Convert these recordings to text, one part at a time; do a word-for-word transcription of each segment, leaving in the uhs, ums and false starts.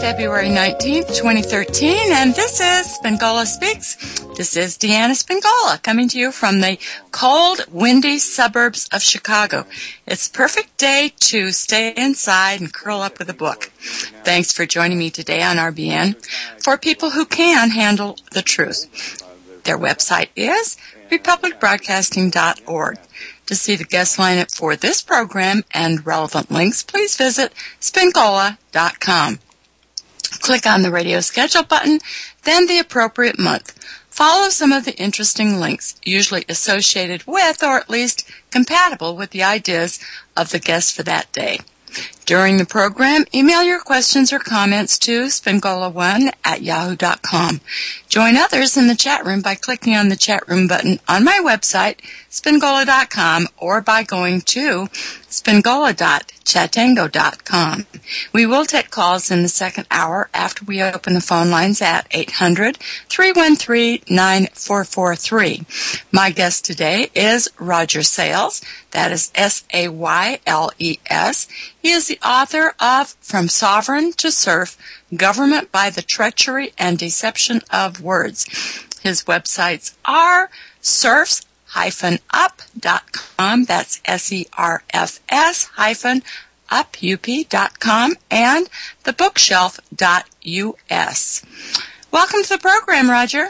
February nineteenth, twenty thirteen, and this is Spingola Speaks. This is Deanna Spingola coming to you from the cold, windy suburbs of Chicago. It's a perfect day to stay inside and curl up with a book. Thanks for joining me today on R B N for people who can handle the truth. Their website is republic broadcasting dot org. To see the guest lineup for this program and relevant links, please visit spingola dot com. Click on the radio schedule button, then the appropriate month. Follow some of the interesting links, usually associated with or at least compatible with the ideas of the guest for that day. During the program, email your questions or comments to spingola one at yahoo dot com. Join others in the chat room by clicking on the chat room button on my website, spingola dot com, or by going to spingola dot chatango dot com. We will take calls in the second hour after we open the phone lines at eight hundred, three one three, nine four four three. My guest today is Roger Sayles. That is S A Y L E S. He is the author of From Sovereign to Serf, Government by the Treachery and Deception of Words. His websites are serfs dash up dot com, that's S E R F S hyphen up, U P dot com, and the bookshelf dot U S. Welcome to the program, Roger.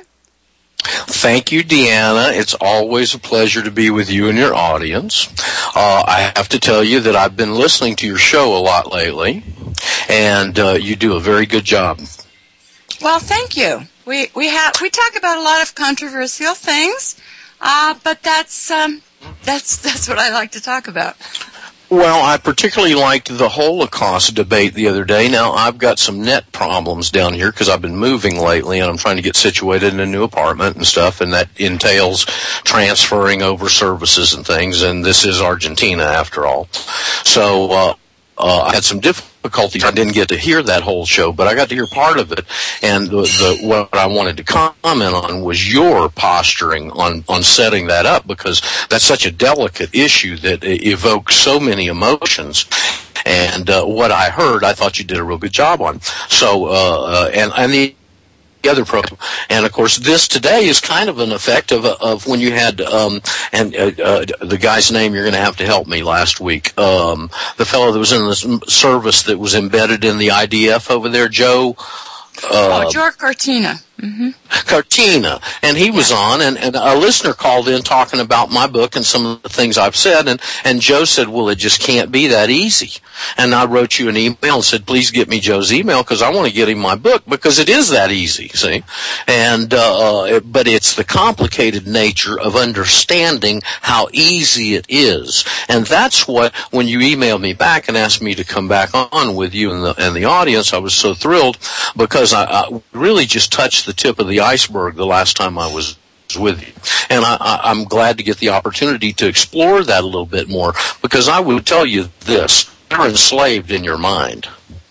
Thank you, Deanna. It's always a pleasure to be with you and your audience. Uh, I have to tell you that I've been listening to your show a lot lately, and uh, you do a very good job. Well, thank you. We we have we talk about a lot of controversial things, uh, but that's um, that's that's what I like to talk about. Well, I particularly liked the Holocaust debate the other day. Now, I've got some net problems down here because I've been moving lately and I'm trying to get situated in a new apartment and stuff, and that entails transferring over services and things, and this is Argentina after all. So, uh, uh I had some difficulties. I didn't get to hear that whole show, but I got to hear part of it, and the, the, what I wanted to comment on was your posturing on, on setting that up, because that's such a delicate issue that evokes so many emotions. And uh, what I heard, I thought you did a real good job on. So, uh, uh and, and the The other program, and of course, this today is kind of an effect of of when you had um and uh, uh, the guy's name you're going to have to help me last week, um the fellow that was in the service that was embedded in the I D F over there, Joe. Uh, oh, George Cortina. Mm-hmm. Cortina, and he was on, and, and a listener called in talking about my book and some of the things I've said, and, and Joe said, well, it just can't be that easy. And I wrote you an email and said, please get me Joe's email because I want to get him my book, because it is that easy, see? And, uh, but it's the complicated nature of understanding how easy it is. And that's what, when you emailed me back and asked me to come back on with you and the, and the audience, I was so thrilled, because I, I really just touched the tip of the iceberg the last time I was with you. And I, I, I'm glad to get the opportunity to explore that a little bit more, because I would tell you this, they're enslaved in your mind.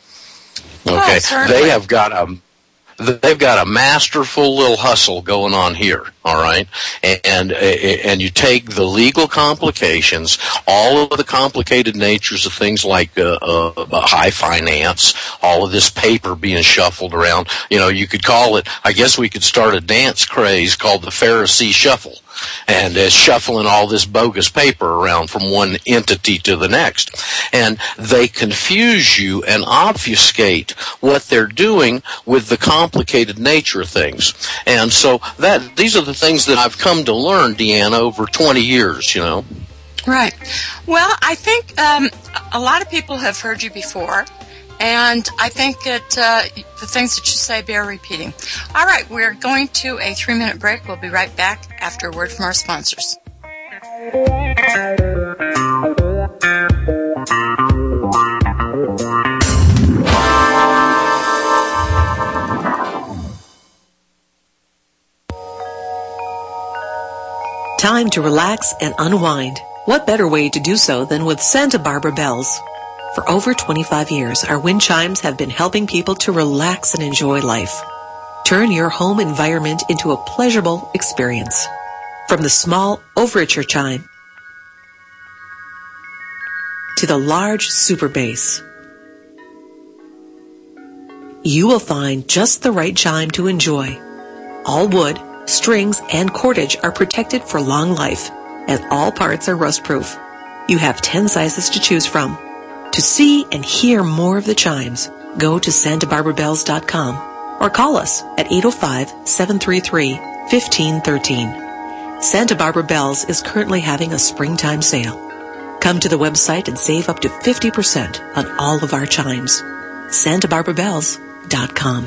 Okay? Oh, they have got a They've got a masterful little hustle going on here, all right? And, and and you take the legal complications, all of the complicated natures of things like uh, uh, high finance, all of this paper being shuffled around. You know, you could call it, I guess we could start a dance craze called the Pharisee Shuffle, and uh, shuffling all this bogus paper around from one entity to the next. And they confuse you and obfuscate what they're doing with the complicated nature of things. And so that these are the things that I've come to learn, Deanna, over twenty years, you know. Right. Well, I think um, a lot of people have heard you before, and I think that uh, the things that you say bear repeating. All right, we're going to a three-minute break. We'll be right back after a word from our sponsors. Time to relax and unwind. What better way to do so than with Santa Barbara bells? For over twenty-five years, our wind chimes have been helping people to relax and enjoy life. Turn your home environment into a pleasurable experience. From the small overture chime to the large super bass, you will find just the right chime to enjoy. All wood, strings, and cordage are protected for long life, and all parts are rust-proof. You have ten sizes to choose from. To see and hear more of the chimes, go to Santa Barbara Bells dot com or call us at eight oh five, seven three three, one five one three. Santa Barbara Bells is currently having a springtime sale. Come to the website and save up to fifty percent on all of our chimes. Santa Barbara Bells dot com.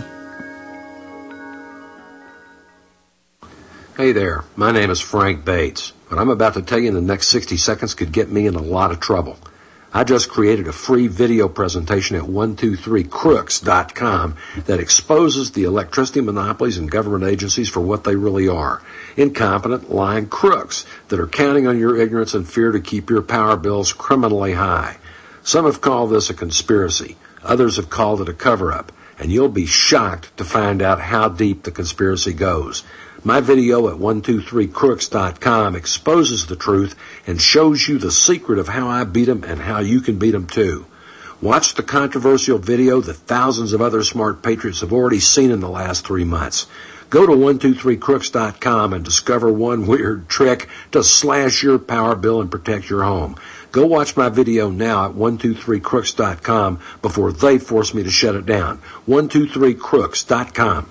Hey there, my name is Frank Bates. What I'm about to tell you in the next sixty seconds could get me in a lot of trouble. I just created a free video presentation at one two three crooks dot com that exposes the electricity monopolies and government agencies for what they really are. Incompetent, lying crooks that are counting on your ignorance and fear to keep your power bills criminally high. Some have called this a conspiracy. Others have called it a cover-up. And you'll be shocked to find out how deep the conspiracy goes. My video at one two three crooks dot com exposes the truth and shows you the secret of how I beat them and how you can beat them too. Watch the controversial video that thousands of other smart patriots have already seen in the last three months. Go to one two three crooks dot com and discover one weird trick to slash your power bill and protect your home. Go watch my video now at one two three crooks dot com before they force me to shut it down. one two three crooks dot com.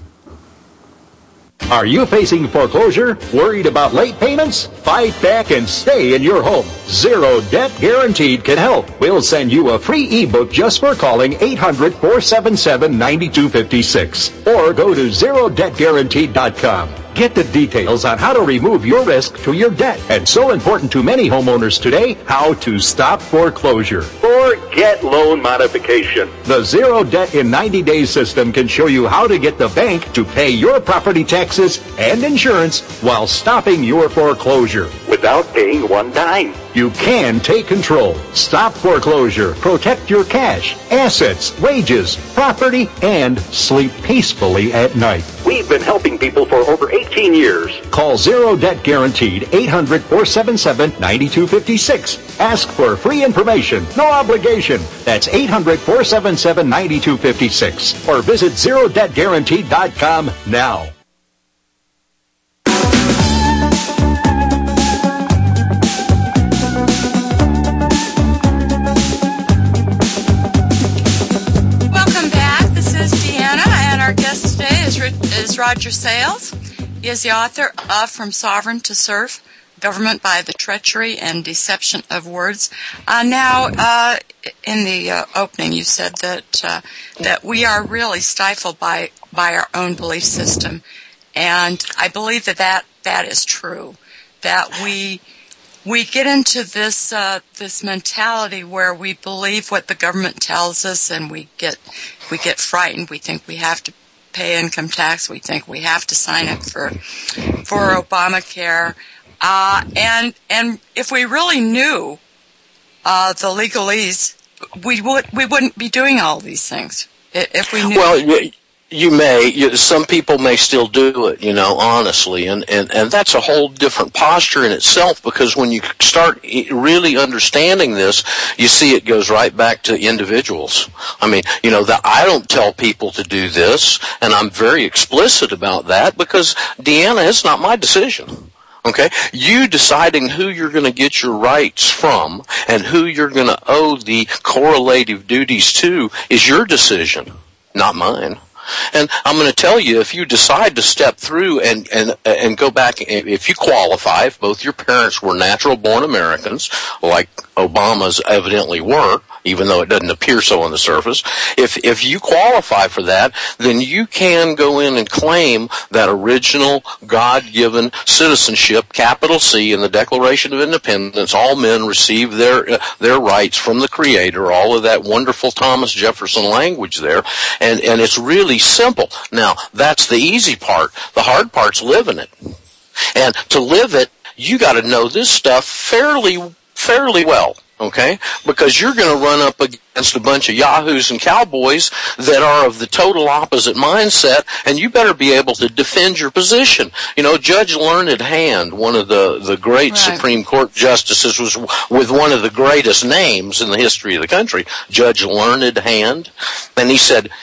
Are you facing foreclosure? Worried about late payments? Fight back and stay in your home. Zero Debt Guaranteed can help. We'll send you a free ebook just for calling eight hundred, four seven seven, nine two five six or go to zero debt guaranteed dot com. Get the details on how to remove your risk to your debt. And so important to many homeowners today, how to stop foreclosure or get loan modification. The Zero Debt in ninety days system can show you how to get the bank to pay your property taxes and insurance while stopping your foreclosure without paying one dime. You can take control, stop foreclosure, protect your cash, assets, wages, property, and sleep peacefully at night. We've been helping people for over eighteen years. Call Zero Debt Guaranteed, eight hundred, four seven seven, nine two five six. Ask for free information, no obligation. That's eight hundred, four seven seven, nine two five six. Or visit zero debt guaranteed dot com now. Our guest today is, is Roger Sales. He is the author of From Sovereign to Serf, Government by the Treachery and Deception of Words. Uh, now, uh, in the uh, opening, you said that uh, that we are really stifled by, by our own belief system. And I believe that that, that is true, that we we get into this uh, this mentality where we believe what the government tells us, and we get we get frightened. We think we have to pay income tax. We think we have to sign up for for Obamacare. Uh, and and if we really knew uh, the legalese, we would we wouldn't be doing all these things if we knew. Well, you may. You, some people may still do it, you know, honestly, and, and, and that's a whole different posture in itself, because when you start really understanding this, you see it goes right back to individuals. I mean, you know, the, I don't tell people to do this, and I'm very explicit about that, because, Deanna, it's not my decision. Okay? You deciding who you're going to get your rights from and who you're going to owe the correlative duties to is your decision, not mine. And I'm going to tell you, if you decide to step through and, and, and go back, if you qualify, if both your parents were natural-born Americans, like Obama's evidently were, even though it doesn't appear so on the surface, if, if you qualify for that, then you can go in and claim that original God-given citizenship, capital C, in the Declaration of Independence. All men receive their, uh, their rights from the Creator, all of that wonderful Thomas Jefferson language there, and, and it's really simple. Now, that's the easy part. The hard part's living it. And to live it, you got to know this stuff fairly, fairly well. Okay? Because you're going to run up against a bunch of yahoos and cowboys that are of the total opposite mindset, and you better be able to defend your position. You know, Judge Learned Hand, one of the, the great right. Supreme Court justices, was with one of the greatest names in the history of the country, Judge Learned Hand, and he said,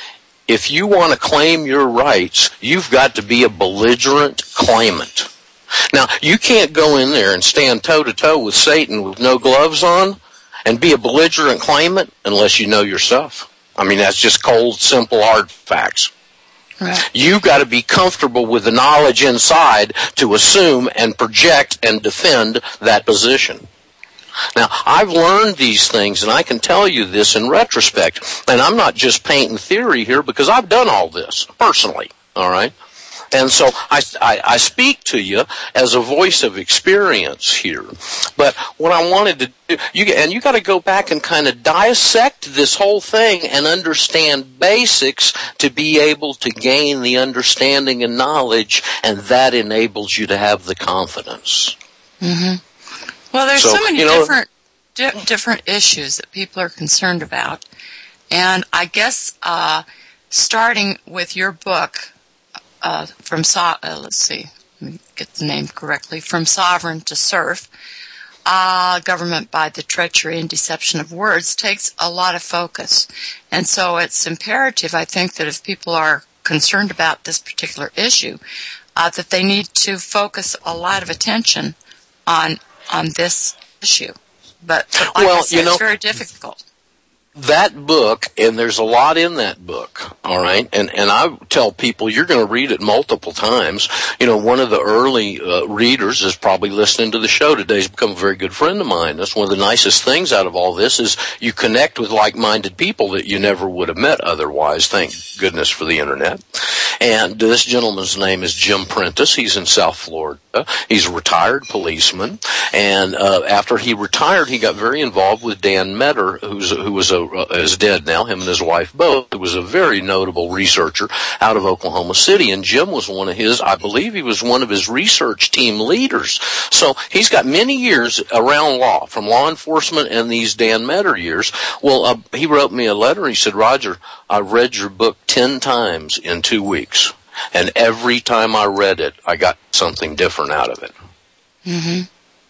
if you want to claim your rights, you've got to be a belligerent claimant. Now, you can't go in there and stand toe-to-toe with Satan with no gloves on and be a belligerent claimant unless you know yourself. I mean, that's just cold, simple, hard facts. Right. You've got to be comfortable with the knowledge inside to assume and project and defend that position. Now, I've learned these things, and I can tell you this in retrospect, and I'm not just painting theory here because I've done all this personally, all right? And so I, I, I speak to you as a voice of experience here. But what I wanted to do, you, and you got to go back and kind of dissect this whole thing and understand basics to be able to gain the understanding and knowledge, and that enables you to have the confidence. Mm-hmm. Well, there's so, so many you know, different di- different issues that people are concerned about, and I guess uh, starting with your book. Uh, from so- uh, let's see, let me get the name correctly. From Sovereign to Serf, uh, Government by the Treachery and Deception of Words takes a lot of focus, and so it's imperative, I think, that if people are concerned about this particular issue, uh, that they need to focus a lot of attention on on this issue. But, but like well, I said, you know, it's very difficult. That book, and there's a lot in that book, all right? And and I tell people you're going to read it multiple times. You know, one of the early uh, readers is probably listening to the show today. He's become a very good friend of mine. That's one of the nicest things out of all this is you connect with like-minded people that you never would have met otherwise. Thank goodness for the Internet. And this gentleman's name is Jim Prentice. He's in South Florida. He's a retired policeman. And uh, after he retired, he got very involved with Dan Metter, who's who was a Uh, is dead now, him and his wife both. He was a very notable researcher out of Oklahoma City, and Jim was one of his, I believe he was one of his research team leaders. So he's got many years around law, from law enforcement and these Dan Metter years. Well, uh, he wrote me a letter, and he said, Roger, I read your book ten times in two weeks, and every time I read it, I got something different out of it. Mm-hmm.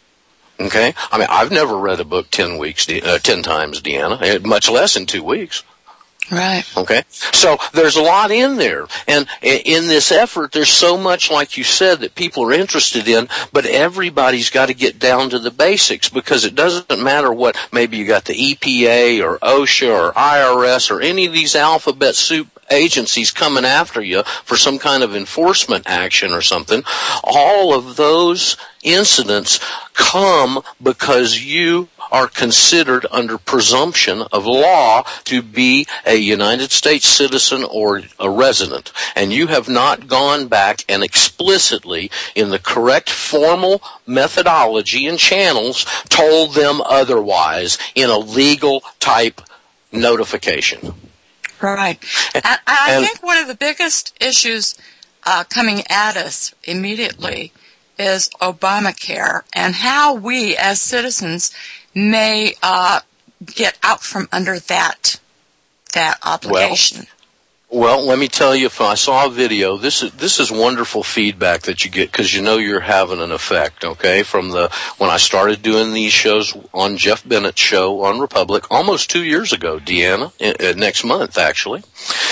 Okay? I mean, I've never read a book ten weeks, uh, ten times, Deanna, much less in two weeks. Right. Okay? So there's a lot in there. And in this effort, there's so much, like you said, that people are interested in, but everybody's got to get down to the basics because it doesn't matter what, maybe you got the E P A or OSHA or I R S or any of these alphabet soup agencies coming after you for some kind of enforcement action or something. All of those incidents come because you are considered under presumption of law to be a United States citizen or a resident, and you have not gone back and explicitly, in the correct formal methodology and channels, told them otherwise in a legal type notification. Right. I, I and, think one of the biggest issues uh, coming at us immediately is Obamacare and how we as citizens may uh, get out from under that that obligation. Well, well, let me tell you, if I saw a video, this is this is wonderful feedback that you get because you know you're having an effect, okay? From the when I started doing these shows on Jeff Bennett's show on Republic almost two years ago, Deanna, uh, next month actually.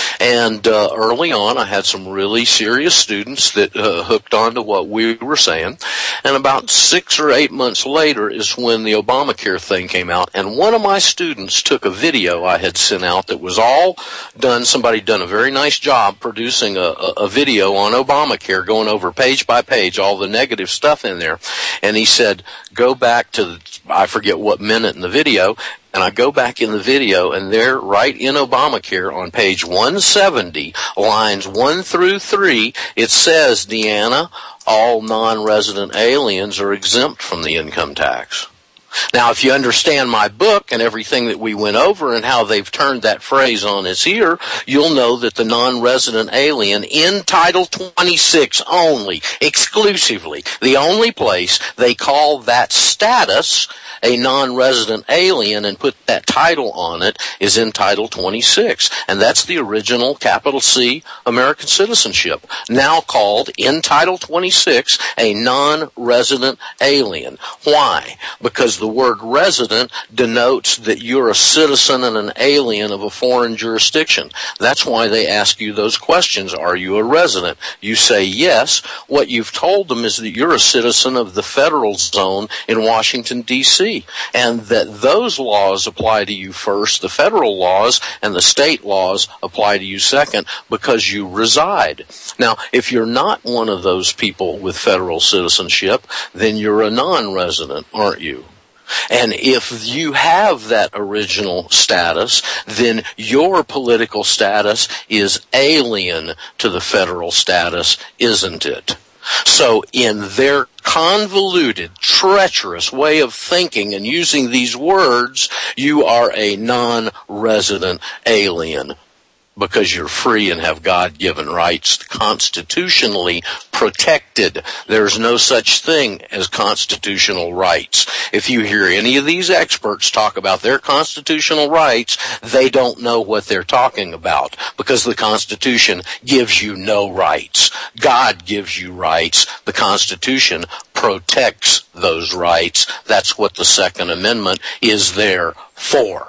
And uh, early on, I had some really serious students that uh, hooked on to what we were saying. And about six or eight months later is when the Obamacare thing came out. And one of my students took a video I had sent out that was all done. Somebody done a very nice job producing a, a, a video on Obamacare, going over page by page all the negative stuff in there. And he said, go back to, the, I forget what minute in the video, and I go back in the video, and there, right in Obamacare, on page one seventy, lines one through three, it says, Deanna, all non-resident aliens are exempt from the income tax. Now, if you understand my book and everything that we went over and how they've turned that phrase on its ear, you'll know that the non-resident alien in Title twenty-six only, exclusively, the only place they call that status a non-resident alien and put that title on it is in Title twenty-six. And that's the original capital C American citizenship, now called in Title twenty-six a non-resident alien. Why? Because the word resident denotes that you're a citizen and an alien of a foreign jurisdiction. That's why they ask you those questions. Are you a resident? You say yes. What you've told them is that you're a citizen of the federal zone in Washington, D C, and that those laws apply to you first, the federal laws, and the state laws apply to you second because you reside. Now, if you're not one of those people with federal citizenship, then you're a non-resident, aren't you? And if you have that original status, then your political status is alien to the federal status, isn't it? So in their convoluted, treacherous way of thinking and using these words, you are a non-resident alien because you're free and have God-given rights, constitutionally protected. There's no such thing as constitutional rights. If you hear any of these experts talk about their constitutional rights, they don't know what they're talking about because the Constitution gives you no rights. God gives you rights. The Constitution protects those rights. That's what the Second Amendment is there for.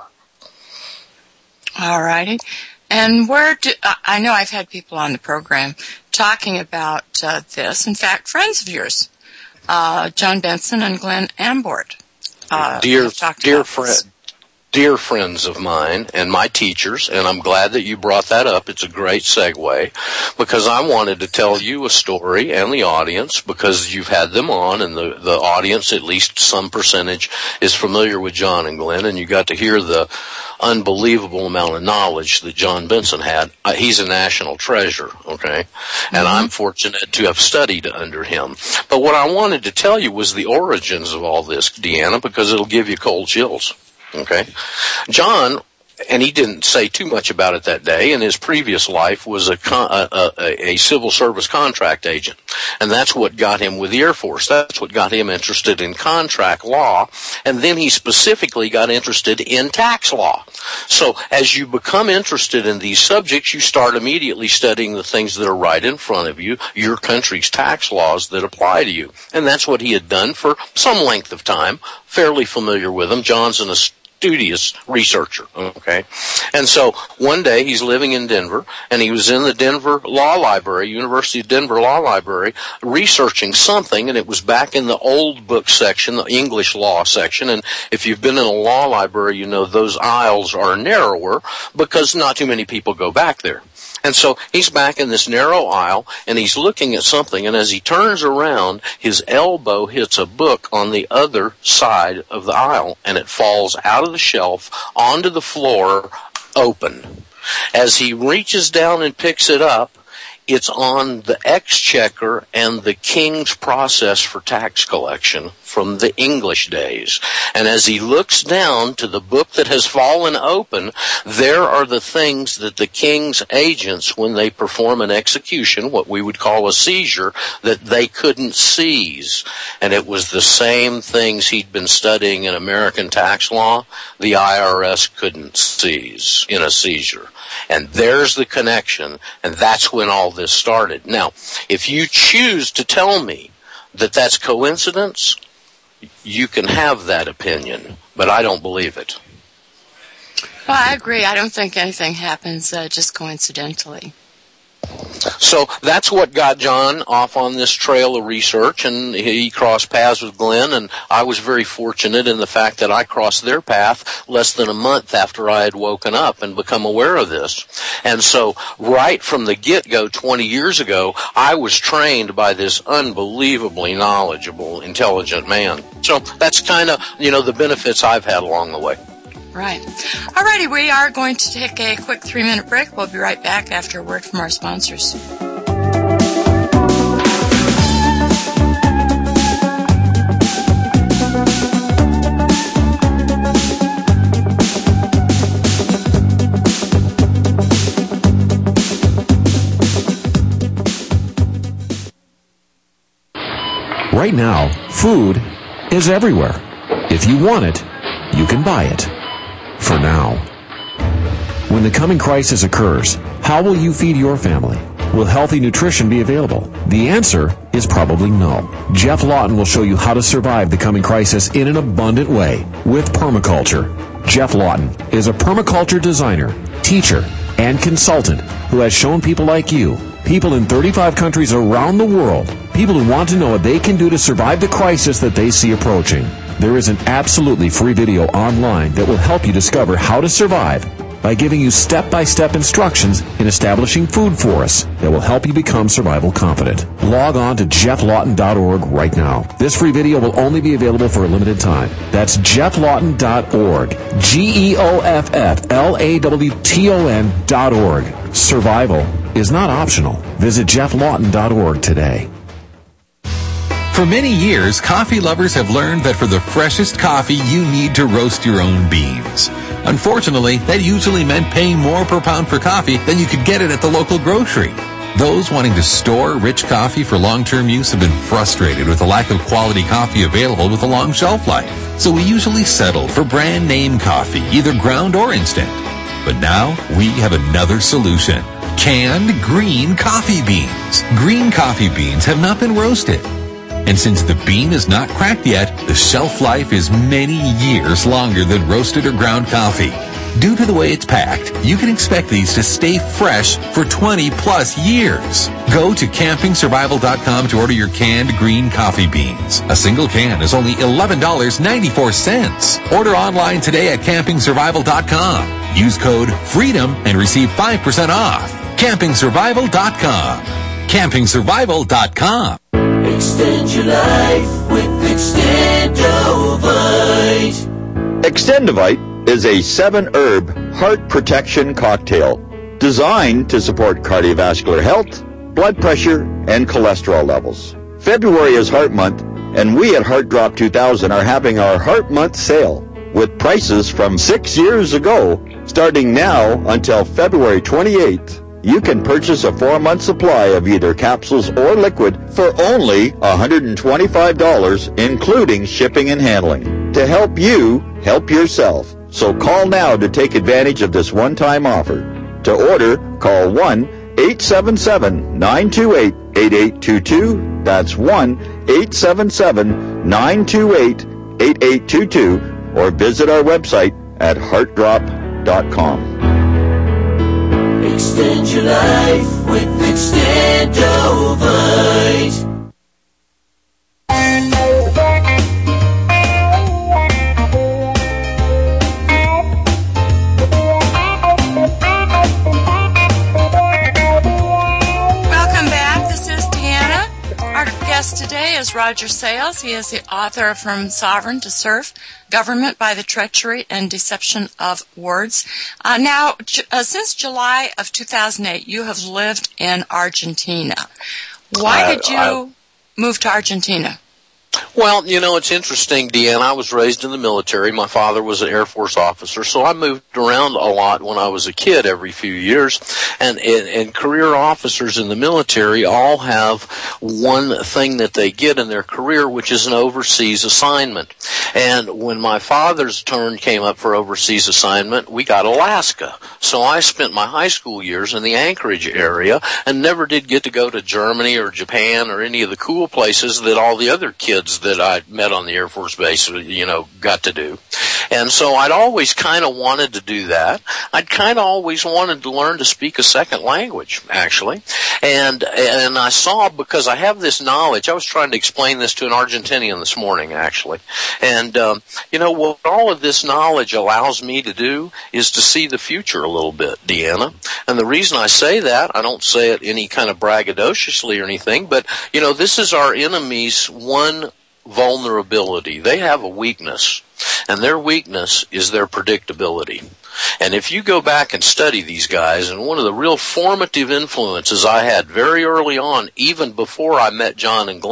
All righty. And where do, I know I've had people on the program talking about uh, this. In fact, friends of yours, uh, John Benson and Glenn Ambort. Uh, dear, dear friend. Dear friends of mine and my teachers, and I'm glad that you brought that up. It's a great segue because I wanted to tell you a story and the audience because you've had them on and the, the audience, at least some percentage, is familiar with John and Glenn, and you got to hear the unbelievable amount of knowledge that John Benson had. Uh, he's a national treasure, okay? And mm-hmm. I'm fortunate to have studied under him. But what I wanted to tell you was the origins of all this, Deanna, because it'll give you cold chills. Okay. John, and he didn't say too much about it that day, in his previous life was a, con- a, a, a civil service contract agent. And that's what got him with the Air Force. That's what got him interested in contract law. And then he specifically got interested in tax law. So as you become interested in these subjects, you start immediately studying the things that are right in front of you, your country's tax laws that apply to you. And that's what he had done for some length of time, fairly familiar with them. John's an studious researcher, okay? And so one day he's living in Denver, and he was in the Denver Law Library, University of Denver Law Library, researching something, and it was back in the old book section, the English law section, and if you've been in a law library, you know those aisles are narrower because not too many people go back there. And so he's back in this narrow aisle, and he's looking at something, and as he turns around, his elbow hits a book on the other side of the aisle, and it falls out of the shelf onto the floor, open. As he reaches down and picks it up, it's on the exchequer and the king's process for tax collection from the English days. And as he looks down to the book that has fallen open, there are the things that the king's agents, when they perform an execution, what we would call a seizure, that they couldn't seize. And it was the same things he'd been studying in American tax law, the I R S couldn't seize in a seizure. And there's the connection, and that's when all this started. Now, if you choose to tell me that that's coincidence, you can have that opinion, but I don't believe it. Well, I agree. I don't think anything happens uh, just coincidentally. So that's what got John off on this trail of research, and he crossed paths with Glenn, and I was very fortunate in the fact that I crossed their path less than a month after I had woken up and become aware of this. And so right from the get-go twenty years ago, I was trained by this unbelievably knowledgeable, intelligent man. So that's kind of, you know, the benefits I've had along the way. Right. All righty, we are going to take a quick three-minute break. We'll be right back after a word from our sponsors. Right now, food is everywhere. If you want it, you can buy it. For now. When the coming crisis occurs, how will you feed your family? Will healthy nutrition be available? The answer is probably no. Jeff Lawton will show you how to survive the coming crisis in an abundant way with permaculture. Jeff Lawton is a permaculture designer, teacher, and consultant who has shown people like you, people in thirty-five countries around the world, people who want to know what they can do to survive the crisis that they see approaching. There is an absolutely free video online that will help you discover how to survive by giving you step-by-step instructions in establishing food forests that will help you become survival confident. Log on to jeff lawton dot org right now. This free video will only be available for a limited time. That's jeff lawton dot org. G E O F F L A W T O N dot org. Survival is not optional. Visit jeff lawton dot org today. For many years, coffee lovers have learned that for the freshest coffee, you need to roast your own beans. Unfortunately, that usually meant paying more per pound for coffee than you could get it at the local grocery. Those wanting to store rich coffee for long-term use have been frustrated with the lack of quality coffee available with a long shelf life. So we usually settled for brand name coffee, either ground or instant. But now we have another solution. Canned green coffee beans. Green coffee beans have not been roasted. And since the bean is not cracked yet, the shelf life is many years longer than roasted or ground coffee. Due to the way it's packed, you can expect these to stay fresh for twenty plus years. Go to camping survival dot com to order your canned green coffee beans. A single can is only eleven dollars and ninety-four cents. Order online today at camping survival dot com. Use code FREEDOM and receive five percent off. camping survival dot com. camping survival dot com. Extend your life with Extendovite. Extendovite is a seven-herb heart protection cocktail designed to support cardiovascular health, blood pressure, and cholesterol levels. February is Heart Month, and we at Heart Drop two thousand are having our Heart Month sale with prices from six years ago. Starting now until February twenty-eighth, you can purchase a four-month supply of either capsules or liquid for only one hundred twenty-five dollars, including shipping and handling, to help you help yourself. So call now to take advantage of this one-time offer. To order, call one eight seven seven, nine two eight, eight eight two two. That's one eight seven seven, nine two eight, eight eight two two, or visit our website at heart drop dot com. Extend your life with Extendovite. Welcome back. This is Deanna. Our guest today is Roger Sales. He is the author of From Sovereign to Serf, Government by the Treachery and Deception of Words. Uh, now, j- uh, since July of two thousand eight, you have lived in Argentina. Why I, did you I, move to Argentina? Well, you know, it's interesting, Deanna. I was raised in the military. My father was an Air Force officer, so I moved around a lot when I was a kid every few years. And, and, and career officers in the military all have one thing that they get in their career, which is an overseas assignment. And when my father's turn came up for overseas assignment, we got Alaska. So I spent my high school years in the Anchorage area and never did get to go to Germany or Japan or any of the cool places that all the other kids that I met on the Air Force Base, you know, got to do. And so I'd always kind of wanted to do that. I'd kind of always wanted to learn to speak a second language, actually. And, and I saw, because I have this knowledge, I was trying to explain this to an Argentinian this morning, actually. And, um, you know, what all of this knowledge allows me to do is to see the future a little bit, Deanna. And the reason I say that, I don't say it any kind of braggadociously or anything, but, you know, this is our enemy's one vulnerability. They have a weakness, and their weakness is their predictability. And if you go back and study these guys, and one of the real formative influences I had very early on, even before I met John and Glenn,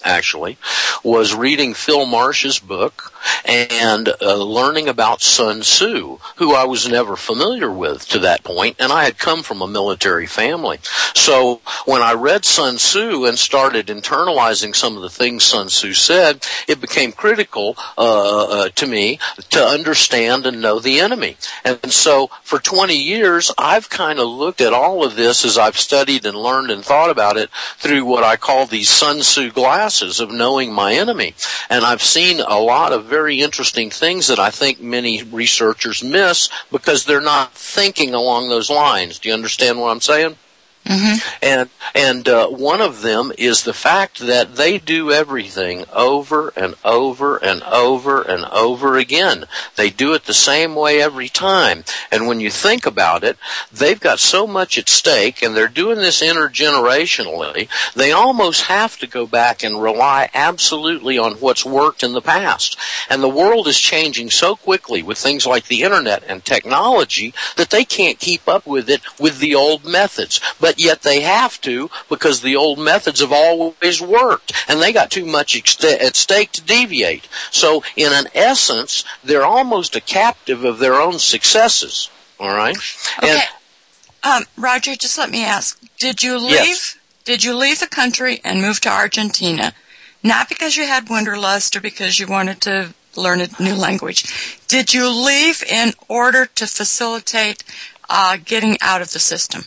actually, was reading Phil Marsh's book and uh, learning about Sun Tzu, who I was never familiar with to that point, and I had come from a military family. So when I read Sun Tzu and started internalizing some of the things Sun Tzu said, it became critical uh, uh, to me to understand and know the enemy. And so for twenty years, I've kind of looked at all of this as I've studied and learned and thought about it through what I call these Sun Tzu glasses of knowing my enemy. And I've seen a lot of very interesting things that I think many researchers miss because they're not thinking along those lines. Do you understand what I'm saying? Mm-hmm. And and uh, one of them is the fact that they do everything over and over and over and over again. They do it the same way every time. And when you think about it, they've got so much at stake, and they're doing this intergenerationally, they almost have to go back and rely absolutely on what's worked in the past. And the world is changing so quickly with things like the internet and technology that they can't keep up with it with the old methods. But yet they have to, because the old methods have always worked, and they got too much at stake to deviate. So in an essence, they're almost a captive of their own successes. All right? Okay. And, um, Roger, just let me ask, did you leave, yes. did you leave the country and move to Argentina, not because you had wanderlust or because you wanted to learn a new language? Did you leave in order to facilitate uh, getting out of the system?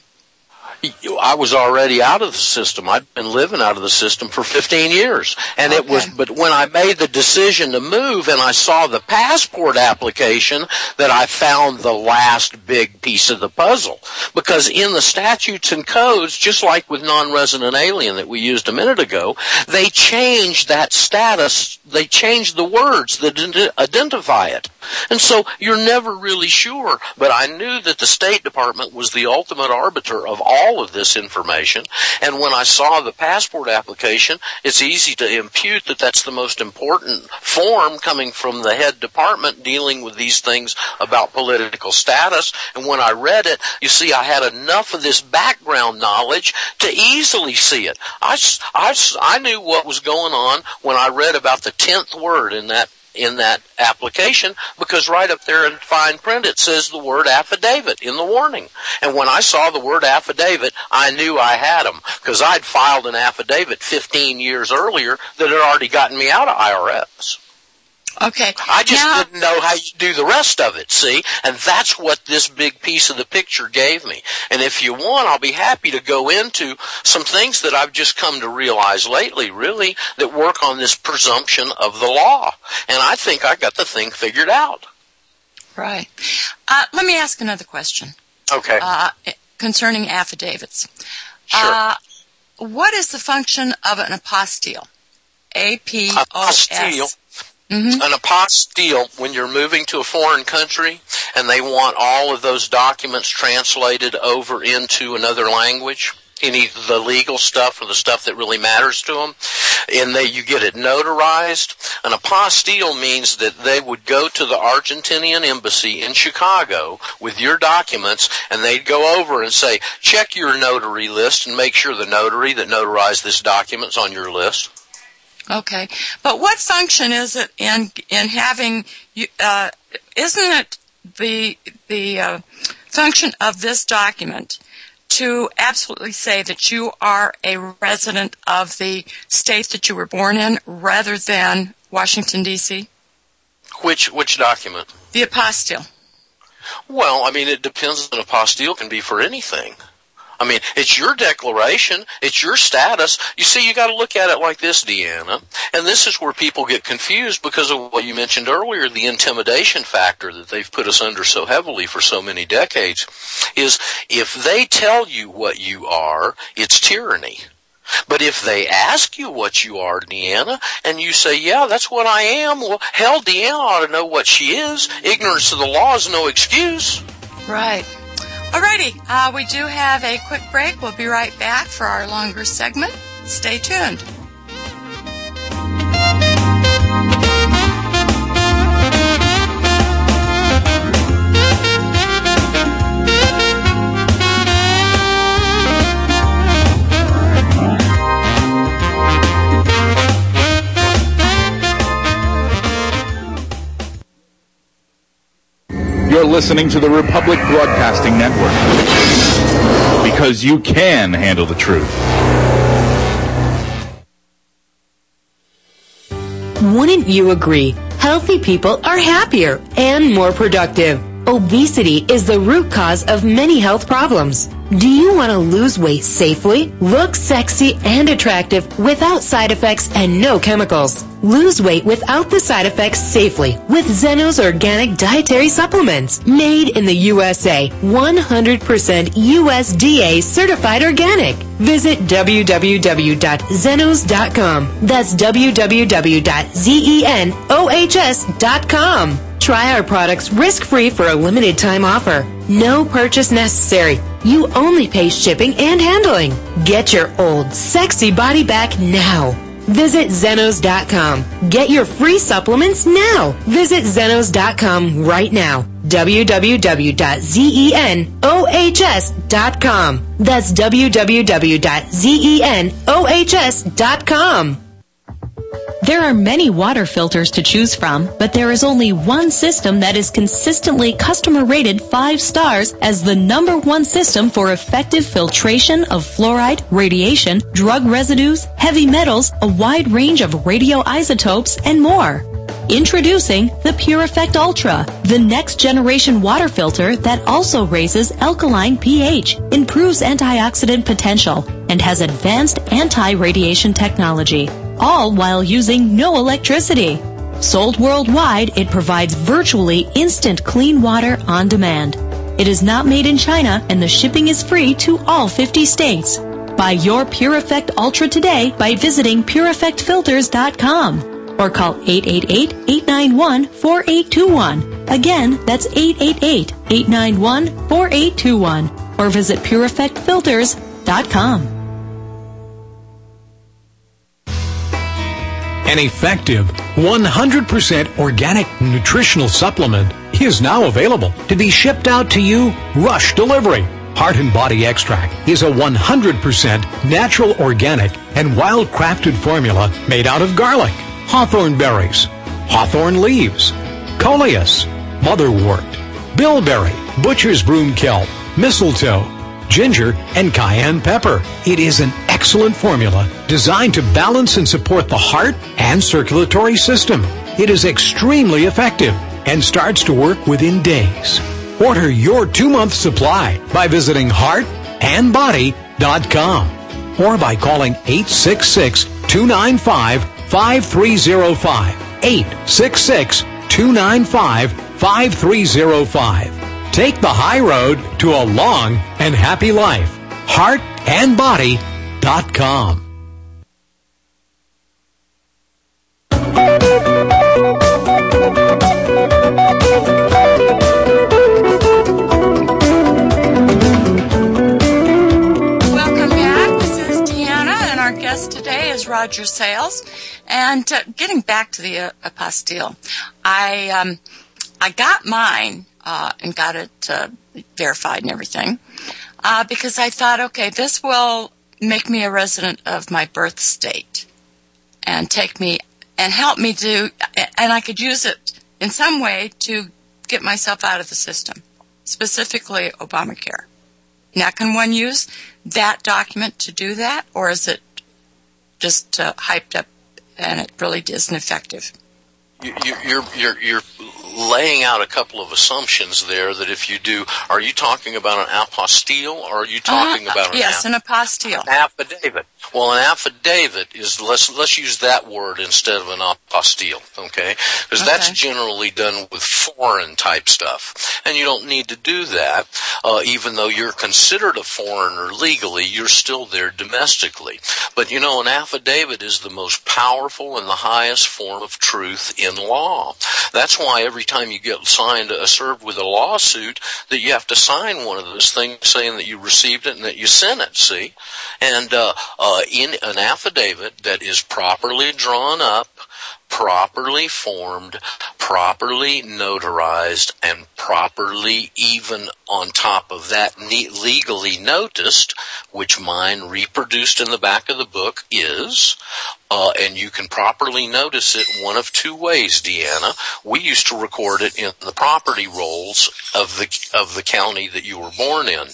I was already out of the system. I'd been living out of the system for fifteen years. And okay. it was, but when I made the decision to move and I saw the passport application, that I found the last big piece of the puzzle. Because in the statutes and codes, just like with non-resident alien that we used a minute ago, they changed that status. They changed the words that identify it. And so you're never really sure. But I knew that the State Department was the ultimate arbiter of all of this information, and when I saw the passport application, it's easy to impute that that's the most important form coming from the head department dealing with these things about political status. And when I read it, you see, I had enough of this background knowledge to easily see it. I, I, I knew what was going on when I read about the tenth word in that in that application, because right up there in fine print it says the word affidavit in the warning. And when I saw the word affidavit, I knew I had them, because I'd filed an affidavit fifteen years earlier that had already gotten me out of I R S. Okay. I just now, didn't know how you do the rest of it, see? And that's what this big piece of the picture gave me. And if you want, I'll be happy to go into some things that I've just come to realize lately, really, that work on this presumption of the law. And I think I got the thing figured out. Right. Uh, let me ask another question. Okay. Uh, concerning affidavits. Sure. Uh, what is the function of an apostille? A P O S. Apostille. Mm-hmm. An apostille, when you're moving to a foreign country and they want all of those documents translated over into another language, any the legal stuff or the stuff that really matters to them, and they, you get it notarized. An apostille means that they would go to the Argentinian embassy in Chicago with your documents, and they'd go over and say, check your notary list and make sure the notary that notarized this document's on your list. Okay, but what function is it in in having? Uh, isn't it the the uh, function of this document to absolutely say that you are a resident of the state that you were born in, rather than Washington D C? Which which document? The apostille. Well, I mean, it depends. An apostille can be for anything. I mean, it's your declaration, it's your status. You see, you got to look at it like this, Deanna, and this is where people get confused because of what you mentioned earlier, the intimidation factor that they've put us under so heavily for so many decades, is if they tell you what you are, it's tyranny. But if they ask you what you are, Deanna, and you say, yeah, that's what I am, well, hell, Deanna ought to know what she is. Ignorance of the law is no excuse. Right. Alrighty, uh, we do have a quick break. We'll be right back for our longer segment. Stay tuned. You're listening to the Republic Broadcasting Network. Because you can handle the truth. Wouldn't you agree? Healthy people are happier and more productive. Obesity is the root cause of many health problems. Do you want to lose weight safely, look sexy and attractive without side effects and no chemicals? Lose weight without the side effects safely with Zenos Organic Dietary Supplements. Made in the U S A, one hundred percent U S D A certified organic. Visit w w w dot zenos dot com. That's w w w dot zenos dot com. Try our products risk-free for a limited time offer. No purchase necessary. You only pay shipping and handling. Get your old, sexy body back now. Visit zenos dot com. Get your free supplements now. Visit zenos dot com right now. w w w dot zenos dot com. That's w w w dot zenos dot com. There are many water filters to choose from, but there is only one system that is consistently customer rated five stars as the number one system for effective filtration of fluoride, radiation, drug residues, heavy metals, a wide range of radioisotopes, and more. Introducing the Pure Effect Ultra, the next generation water filter that also raises alkaline pH, improves antioxidant potential, and has advanced anti-radiation technology, all while using no electricity. Sold worldwide, it provides virtually instant clean water on demand. It is not made in China, and the shipping is free to all fifty states. Buy your Pure Effect Ultra today by visiting pure effect filters dot com. Or call eight eight eight, eight nine one, four eight two one. Again, that's eight eight eight, eight nine one, four eight two one. Or visit pure effect filters dot com. An effective one hundred percent organic nutritional supplement is now available to be shipped out to you rush delivery. Heart and Body Extract is a one hundred percent natural, organic, and wild-crafted formula made out of garlic, hawthorn berries, hawthorn leaves, coleus, motherwort, bilberry, butcher's broom kelp, mistletoe, ginger, and cayenne pepper. It is an excellent formula designed to balance and support the heart and circulatory system. It is extremely effective and starts to work within days. Order your two-month supply by visiting heart and body dot com or by calling eight six six, two nine five, five three zero five, eight six six, two nine five, five three zero five. Take the high road to a long and happy life. heart and body dot com. Welcome back. This is Deanna, and our guest today is Roger Sales. And uh, getting back to the uh, apostille, I um, I got mine. Uh, and got it uh, verified and everything, uh, because I thought, okay, this will make me a resident of my birth state and take me and help me do, and I could use it in some way to get myself out of the system, specifically Obamacare. Now, can one use that document to do that, or is it just uh, hyped up and it really isn't effective? You, you're you're you're laying out a couple of assumptions there that if you do, are you talking about an apostille or are you talking uh, about an yes, aff- an apostille? An affidavit. Well, an affidavit is let's let's use that word instead of an apostille, okay? Because okay. that's generally done with foreign type stuff, and you don't need to do that. Uh, even though you're considered a foreigner legally, you're still there domestically. But you know, an affidavit is the most powerful and the highest form of truth in law. That's why every time you get signed, uh, served with a lawsuit, that you have to sign one of those things saying that you received it and that you sent it. See, and uh, uh, in an affidavit that is properly drawn up, properly formed, properly notarized and properly, even on top of that, legally noticed, which mine reproduced in the back of the book is, uh, and you can properly notice it one of two ways, Deanna. We used to record it in the property rolls of the of the county that you were born in.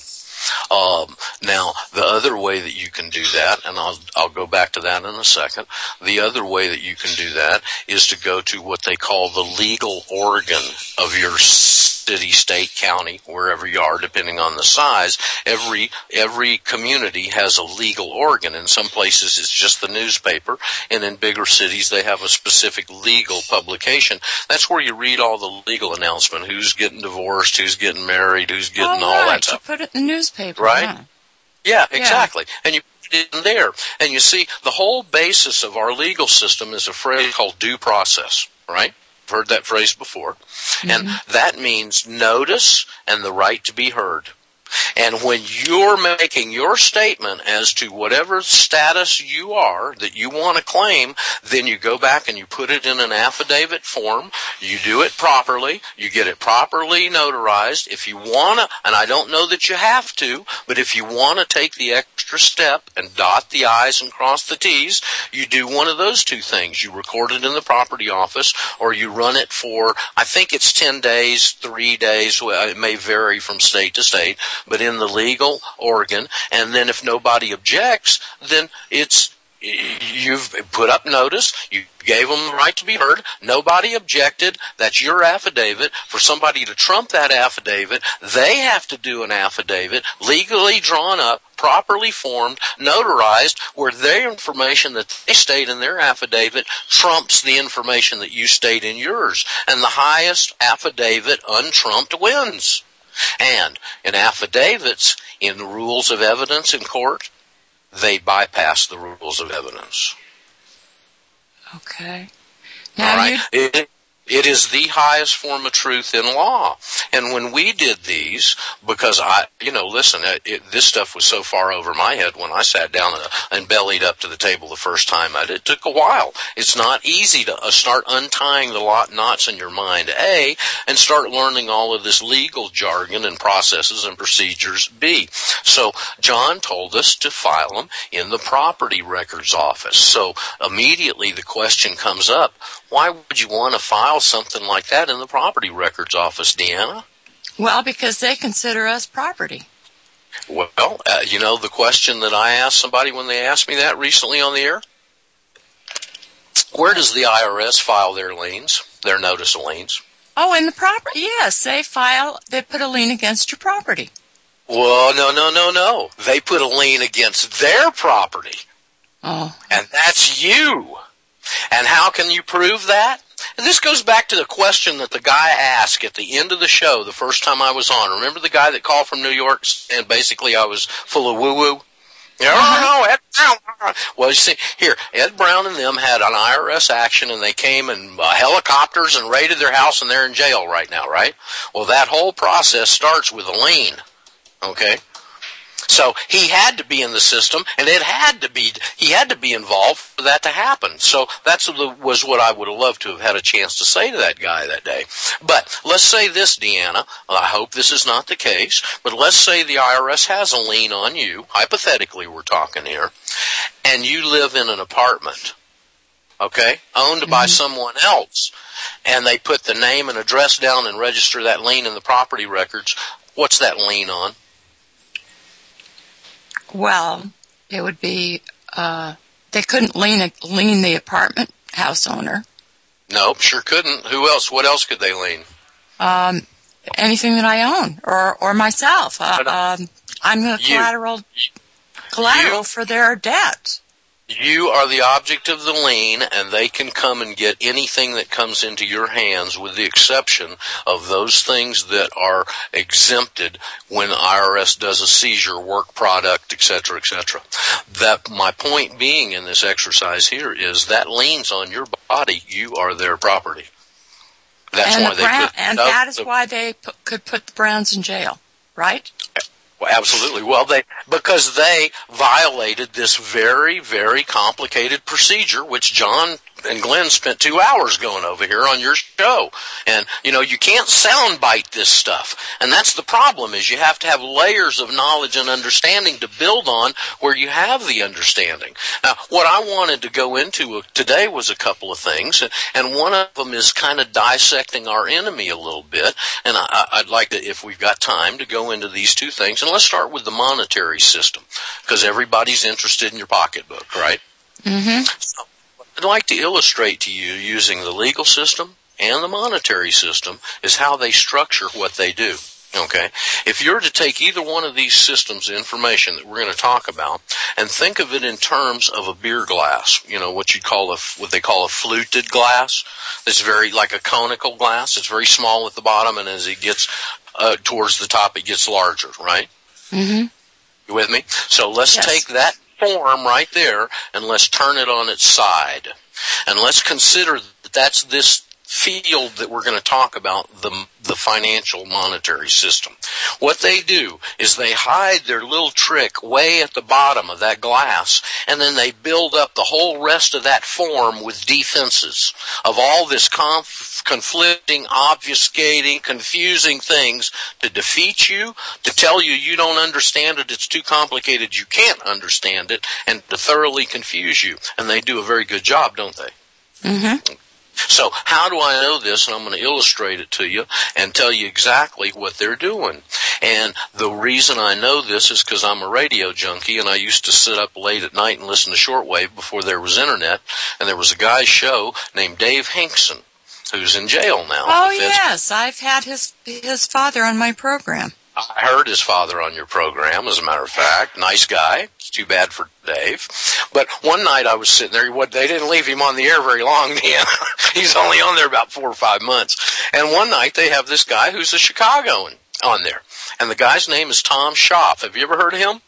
Um, now, the other way that you can do that, and I'll, I'll go back to that in a second, the other way that you can do that is to go to what they call the legal organ of your city, state, county, wherever you are, depending on the size. Every, every community has a legal organ. In some places it's just the newspaper, and in bigger cities they have a specific legal publication. That's where you read all the legal announcement, who's getting divorced, who's getting married, who's getting oh, all right. that stuff. You put it in the newspaper, right? huh? Yeah, exactly. Yeah. And you put it in there. And you see, the whole basis of our legal system is a phrase called due process, right? I've heard that phrase before. Mm-hmm. And that means notice and the right to be heard. And when you're making your statement as to whatever status you are that you want to claim, then you go back and you put it in an affidavit form. You do it properly. You get it properly notarized. If you want to, and I don't know that you have to, but if you want to take the extra step and dot the I's and cross the T's, you do one of those two things. You record it in the property office, or you run it for, I think it's ten days, three days. Well, it may vary from state to state, but in the legal organ, and then if nobody objects, then it's, you've put up notice, you gave them the right to be heard, nobody objected, that's your affidavit. For somebody to trump that affidavit, they have to do an affidavit, legally drawn up, properly formed, notarized, where their information that they state in their affidavit trumps the information that you state in yours. And the highest affidavit untrumped wins. And in affidavits, in the rules of evidence in court, they bypass the rules of evidence. Okay. Now All right? you... It, it is the highest form of truth in law. And when we did these, because I, you know, listen, it, it, this stuff was so far over my head when I sat down and, and bellied up to the table the first time. It, it took a while. It's not easy to uh, start untying the lot knots in your mind, A, and start learning all of this legal jargon and processes and procedures, B. So John told us to file them in the property records office. So immediately the question comes up, why would you want to file something like that in the property records office, Deanna? Well, because they consider us property. Well, uh, you know the question that I asked somebody when they asked me that recently on the air? Where does the I R S file their liens, their notice of liens? Oh, in the property, yes. They file, they put a lien against your property. Well, no, no, no, no. They put a lien against their property. Oh. And that's you. And how can you prove that? And this goes back to the question that the guy asked at the end of the show the first time I was on. Remember the guy that called from New York and basically I was full of woo-woo? You know, oh, no, Ed Brown. Well, you see, here, Ed Brown and them had an I R S action and they came in uh, helicopters and raided their house and they're in jail right now, right? Well, that whole process starts with a lien, okay? So he had to be in the system, and it had to be, he had to be involved for that to happen. So that was what I would have loved to have had a chance to say to that guy that day. But let's say this, Deanna, I hope this is not the case, but let's say the I R S has a lien on you, hypothetically we're talking here, and you live in an apartment, okay, owned mm-hmm. by someone else, and they put the name and address down and register that lien in the property records. What's that lien on? Well, it would be, uh, they couldn't lien, lien the apartment house owner. Nope, sure couldn't. Who else? What else could they lien? Um, anything that I own, or, or myself. Uh, um, I'm the collateral, collateral you, for their debt. You are the object of the lien, and they can come and get anything that comes into your hands with the exception of those things that are exempted when I R S does a seizure, work product, et cetera, et cetera. That, my point being in this exercise here is that lien's on your body. You are their property. That's and why they Brown, put, And no, that is the, why they p- could put the Browns in jail, right? Well, absolutely. Well, they, because they violated this very, very complicated procedure, which John and Glenn spent two hours going over here on your show. And, you know, you can't soundbite this stuff. And that's the problem, is you have to have layers of knowledge and understanding to build on where you have the understanding. Now, what I wanted to go into today was a couple of things, and one of them is kind of dissecting our enemy a little bit. And I, I'd like to, if we've got time, to go into these two things. And let's start with the monetary system, because everybody's interested in your pocketbook, right? Mm-hmm. So, I'd like to illustrate to you, using the legal system and the monetary system, is how they structure what they do. Okay? If you're to take either one of these systems of information that we're going to talk about and think of it in terms of a beer glass, you know, what you call a, what they call a fluted glass, it's very like a conical glass. It's very small at the bottom, and as it gets uh, towards the top, it gets larger, right? Mm-hmm. You with me? So let's yes. take that form right there, and let's turn it on its side. And let's consider that that's this field that we're going to talk about, the the financial monetary system. What they do is they hide their little trick way at the bottom of that glass, and then they build up the whole rest of that form with defenses of all this conf- conflicting, obfuscating, confusing things to defeat you, to tell you you don't understand it, it's too complicated, you can't understand it, and to thoroughly confuse you. And they do a very good job, don't they? Mm-hmm. So how do I know this? And I'm going to illustrate it to you and tell you exactly what they're doing. And the reason I know this is because I'm a radio junkie, and I used to sit up late at night and listen to shortwave before there was internet. And there was a guy's show named Dave Hinkson, who's in jail now. Oh, yes. I've had his his father on my program. I heard his father on your program, as a matter of fact. Nice guy. It's too bad for Dave. But one night I was sitting there. What, they didn't leave him on the air very long, Dan. He's only on there about four or five months. And one night they have this guy who's a Chicagoan on there. And the guy's name is Tom Schaff. Have you ever heard of him?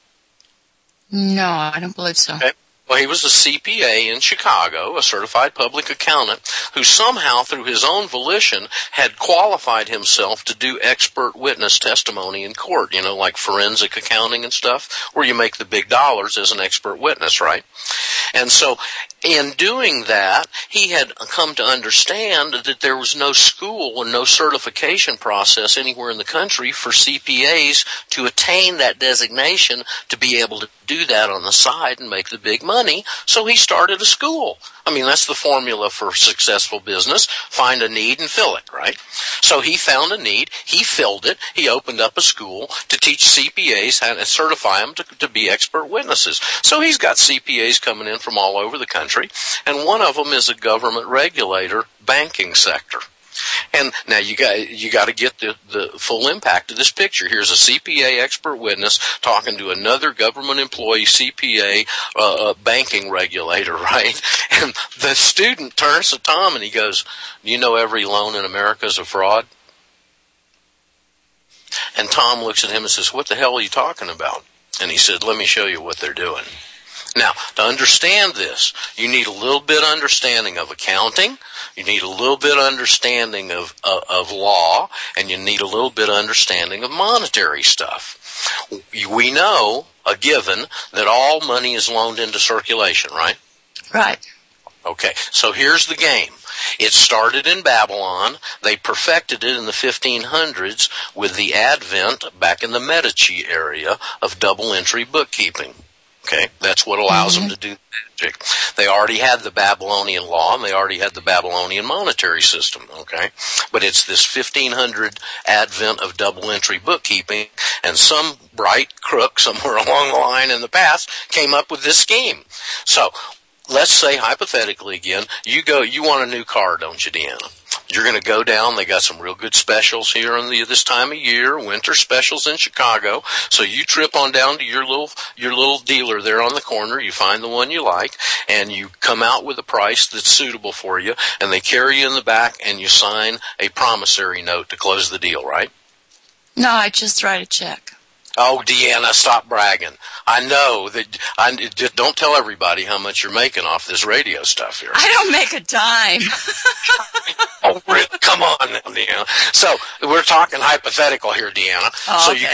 No, I don't believe so. Okay. Well, he was a C P A in Chicago, a certified public accountant, who somehow, through his own volition, had qualified himself to do expert witness testimony in court, you know, like forensic accounting and stuff, where you make the big dollars as an expert witness, right? And so, in doing that, he had come to understand that there was no school and no certification process anywhere in the country for C P As to attain that designation to be able to do that on the side and make the big money. So he started a school. I mean, that's the formula for successful business. Find a need and fill it, right? So he found a need. He filled it. He opened up a school to teach C P As and certify them to, to be expert witnesses. So he's got C P As coming in from all over the country, and one of them is a government regulator, banking sector. And now you got you got to get the, the full impact of this picture. Here's a C P A expert witness talking to another government employee, C P A uh, uh, banking regulator, right? And the student turns to Tom and he goes, "Do you know every loan in America is a fraud?" And Tom looks at him and says, "What the hell are you talking about?" And he said, "Let me show you what they're doing." Now, to understand this, you need a little bit understanding of accounting, you need a little bit understanding of, of, of law, and you need a little bit understanding of monetary stuff. We know, a given, that all money is loaned into circulation, right? Right. Okay, so here's the game. It started in Babylon. They perfected it in the fifteen hundreds with the advent, back in the Medici area, of double-entry bookkeeping. Okay, that's what allows mm-hmm. them to do magic. They already had the Babylonian law, and they already had the Babylonian monetary system, okay? But it's this fifteen hundred advent of double-entry bookkeeping, and some bright crook somewhere along the line in the past came up with this scheme. So, let's say, hypothetically again, you go, you want a new car, don't you, Deanna? You're going to go down. They got some real good specials here in the, this time of year, winter specials in Chicago. So you trip on down to your little your little dealer there on the corner. You find the one you like, and you come out with a price that's suitable for you, and they carry you in the back, and you sign a promissory note to close the deal, right? No, I just write a check. Oh, Deanna, stop bragging. I know that. I don't tell everybody how much you're making off this radio stuff here. I don't make a dime. Oh, really? Come on now, Deanna. So we're talking hypothetical here, Deanna. Oh, so okay. you go back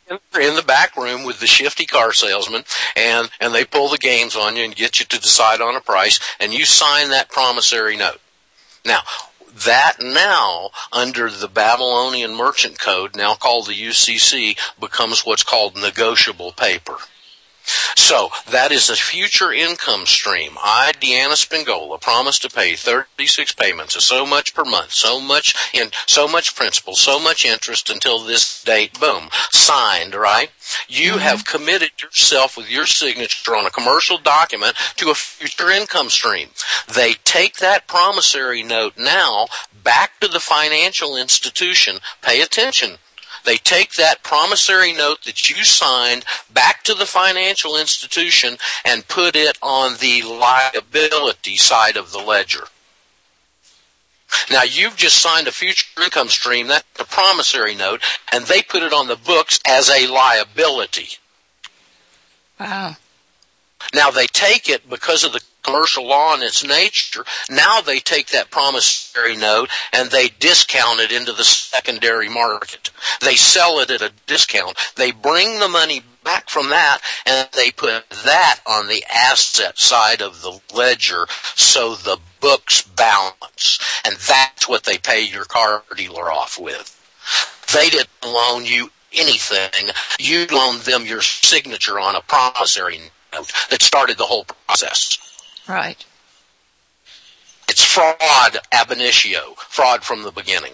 in the back room with the shifty car salesman, and, and they pull the games on you and get you to decide on a price, and you sign that promissory note. Now, that now, under the Babylonian Merchant Code, now called the U C C, becomes what's called negotiable paper. So, that is a future income stream. I, Deanna Spingola, promise to pay thirty-six payments of so much per month, so much in, so much principal, so much interest until this date, boom, signed, right? You mm-hmm. have committed yourself with your signature on a commercial document to a future income stream. They take that promissory note now back to the financial institution. Pay attention. They take that promissory note that you signed back to the financial institution and put it on the liability side of the ledger. Now, you've just signed a future income stream, that's a promissory note, and they put it on the books as a liability. Wow. Now, they take it because of the commercial law and its nature. Now they take that promissory note and they discount it into the secondary market. They sell it at a discount. They bring the money back from that and they put that on the asset side of the ledger so the books balance. And that's what they pay your car dealer off with. They didn't loan you anything. You loaned them your signature on a promissory note that started the whole process. Right. It's fraud ab initio, fraud from the beginning.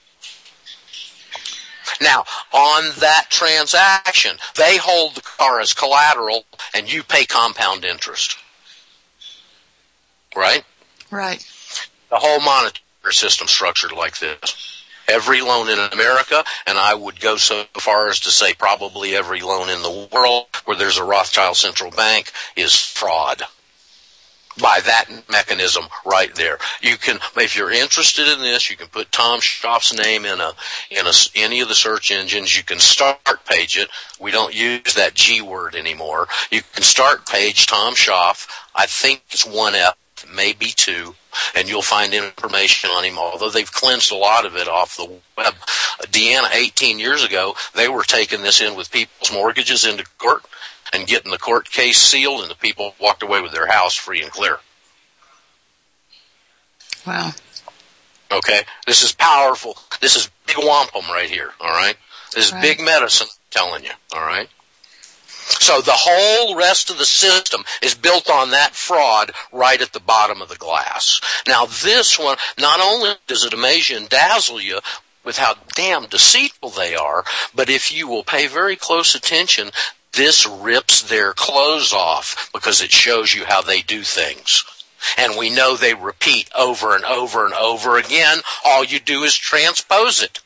Now, on that transaction, they hold the car as collateral and you pay compound interest. Right? Right. The whole monetary system structured like this. Every loan in America, and I would go so far as to say probably every loan in the world where there's a Rothschild central bank, is fraud. By that mechanism right there. You can, if you're interested in this, you can put Tom Schaaf's name in a, in a, any of the search engines. You can start page it. We don't use that G word anymore. You can start page Tom Schaaf. I think it's one F, maybe two, and you'll find information on him, although they've cleansed a lot of it off the web. Deanna, eighteen years ago, they were taking this in with people's mortgages into court and getting the court case sealed, and the people walked away with their house free and clear. Wow. Okay? This is powerful. This is big wampum right here, all right? This is right. Big medicine, I'm telling you, all right? So the whole rest of the system is built on that fraud right at the bottom of the glass. Now, this one, not only does it amaze you and dazzle you with how damn deceitful they are, but if you will pay very close attention, this rips their clothes off because it shows you how they do things. And we know they repeat over and over and over again. All you do is transpose it.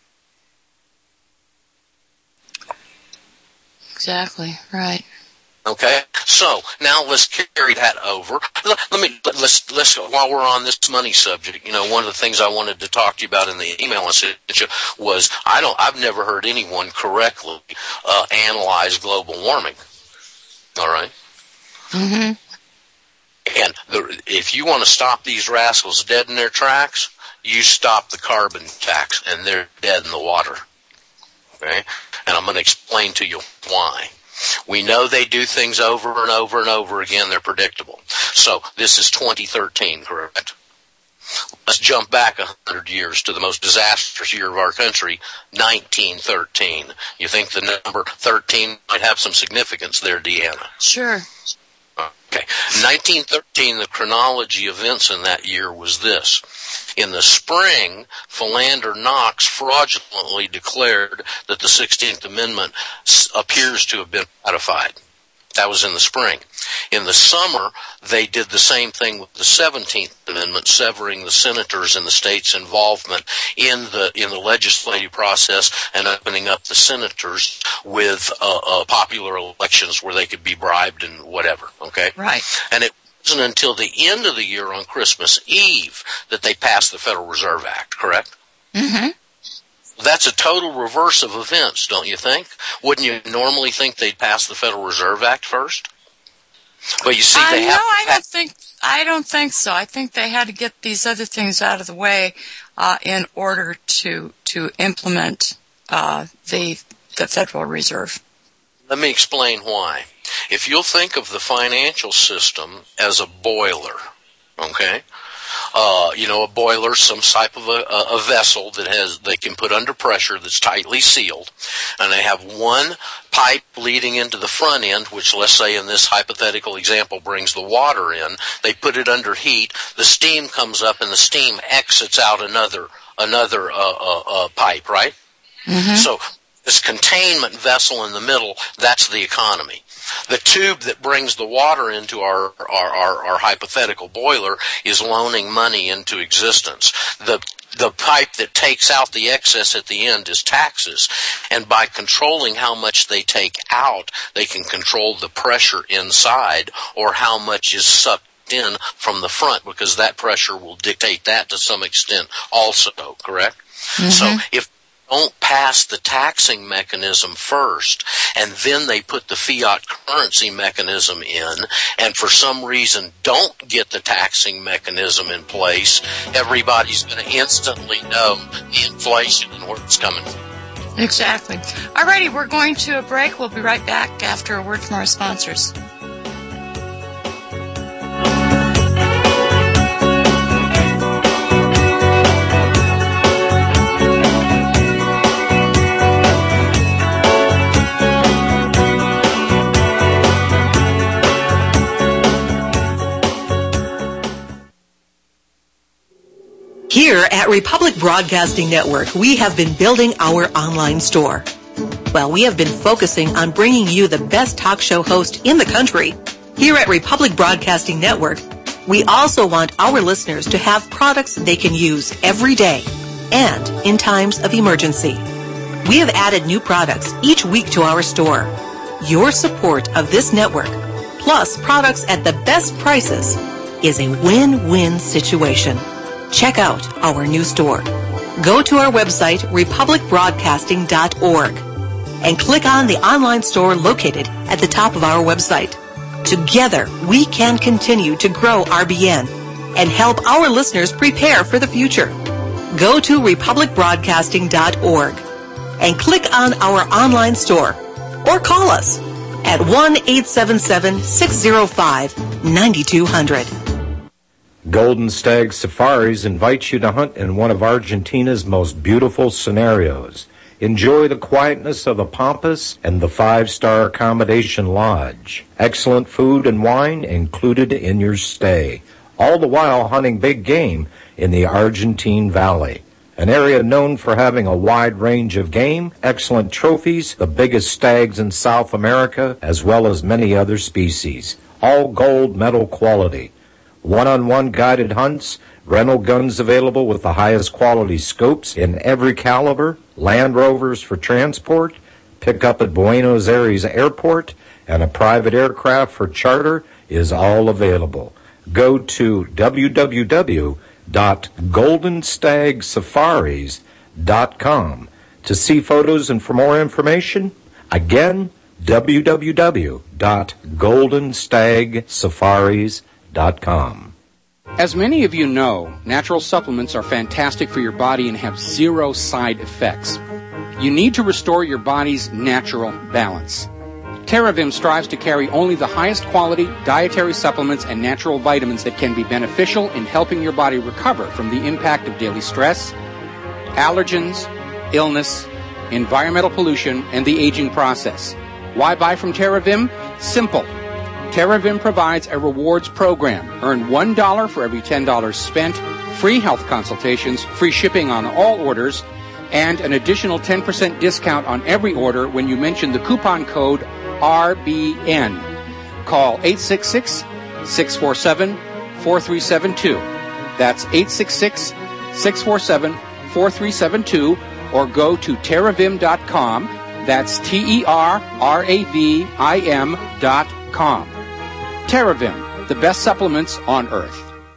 Exactly, right. Okay, so now let's carry that over. Let, let me let's let's while we're on this money subject, you know, one of the things I wanted to talk to you about in the email I sent you was I don't I've never heard anyone correctly uh, analyze global warming. All right. Mm-hmm. And the, if you want to stop these rascals dead in their tracks, you stop the carbon tax, and they're dead in the water. Okay, and I'm going to explain to you why. We know they do things over and over and over again. They're predictable. So this is twenty thirteen, correct? Let's jump back one hundred years to the most disastrous year of our country, nineteen thirteen. You think the number thirteen might have some significance there, Deanna? Sure. Okay. nineteen thirteen, the chronology events in that year was this. In the spring, Philander Knox fraudulently declared that the sixteenth Amendment appears to have been ratified. That was in the spring. In the summer, they did the same thing with the seventeenth Amendment, severing the senators and the states' involvement in the in the legislative process and opening up the senators with uh, uh, popular elections where they could be bribed and whatever. Okay, right. And it wasn't until the end of the year on Christmas Eve that they passed the Federal Reserve Act. Correct? Mm-hmm. That's a total reverse of events, don't you think? Wouldn't you normally think they'd pass the Federal Reserve Act first? But you see, they uh, have. No, I don't think. I don't think so. I think they had to get these other things out of the way uh, in order to to implement uh, the the Federal Reserve. Let me explain why. If you'll think of the financial system as a boiler, okay? Uh, you know, a boiler, some type of a, a vessel that has, they can put under pressure that's tightly sealed. And they have one pipe leading into the front end, which let's say in this hypothetical example brings the water in. They put it under heat. The steam comes up and the steam exits out another, another, uh, uh, uh pipe, right? Mm-hmm. So this containment vessel in the middle, that's the economy. The tube that brings the water into our, our, our, our hypothetical boiler is loaning money into existence. The The pipe that takes out the excess at the end is taxes. And by controlling how much they take out, they can control the pressure inside or how much is sucked in from the front, because that pressure will dictate that to some extent also, correct? Mm-hmm. So if don't pass the taxing mechanism first, and then they put the fiat currency mechanism in, and for some reason don't get the taxing mechanism in place, everybody's going to instantly know the inflation and where it's coming from. Exactly. Alrighty, we're going to a break. We'll be right back after a word from our sponsors. Here at Republic Broadcasting Network, we have been building our online store. Well, we have been focusing on bringing you the best talk show host in the country. Here at Republic Broadcasting Network, we also want our listeners to have products they can use every day and in times of emergency. We have added new products each week to our store. Your support of this network, plus products at the best prices, is a win-win situation. Check out our new store. Go to our website, republic broadcasting dot org, and click on the online store located at the top of our website. Together, we can continue to grow R B N and help our listeners prepare for the future. Go to republic broadcasting dot org and click on our online store, or call us at one eight seven seven, six zero five, nine two zero zero. Golden Stag Safaris invites you to hunt in one of Argentina's most beautiful scenarios. Enjoy the quietness of the Pampas and the five-star accommodation lodge. Excellent food and wine included in your stay, all the while hunting big game in the Argentine Valley, an area known for having a wide range of game, excellent trophies, the biggest stags in South America, as well as many other species, all gold medal quality. One-on-one guided hunts, rental guns available with the highest quality scopes in every caliber, Land Rovers for transport, pick up at Buenos Aires Airport, and a private aircraft for charter is all available. Go to w w w dot golden stag safaris dot com to see photos and for more information. Again, w w w dot golden stag safaris dot com. As many of you know, natural supplements are fantastic for your body and have zero side effects. You need to restore your body's natural balance. TerraVim strives to carry only the highest quality dietary supplements and natural vitamins that can be beneficial in helping your body recover from the impact of daily stress, allergens, illness, environmental pollution, and the aging process. Why buy from TerraVim? Simple. TerraVim provides a rewards program. Earn one dollar for every ten dollars spent, free health consultations, free shipping on all orders, and an additional ten percent discount on every order when you mention the coupon code R B N. Call eight six six, six four seven, four three seven two. That's eight six six, six four seven, four three seven two, or go to terravim dot com. That's T E R R A V I M dot com. TerraVim, the best supplements on earth.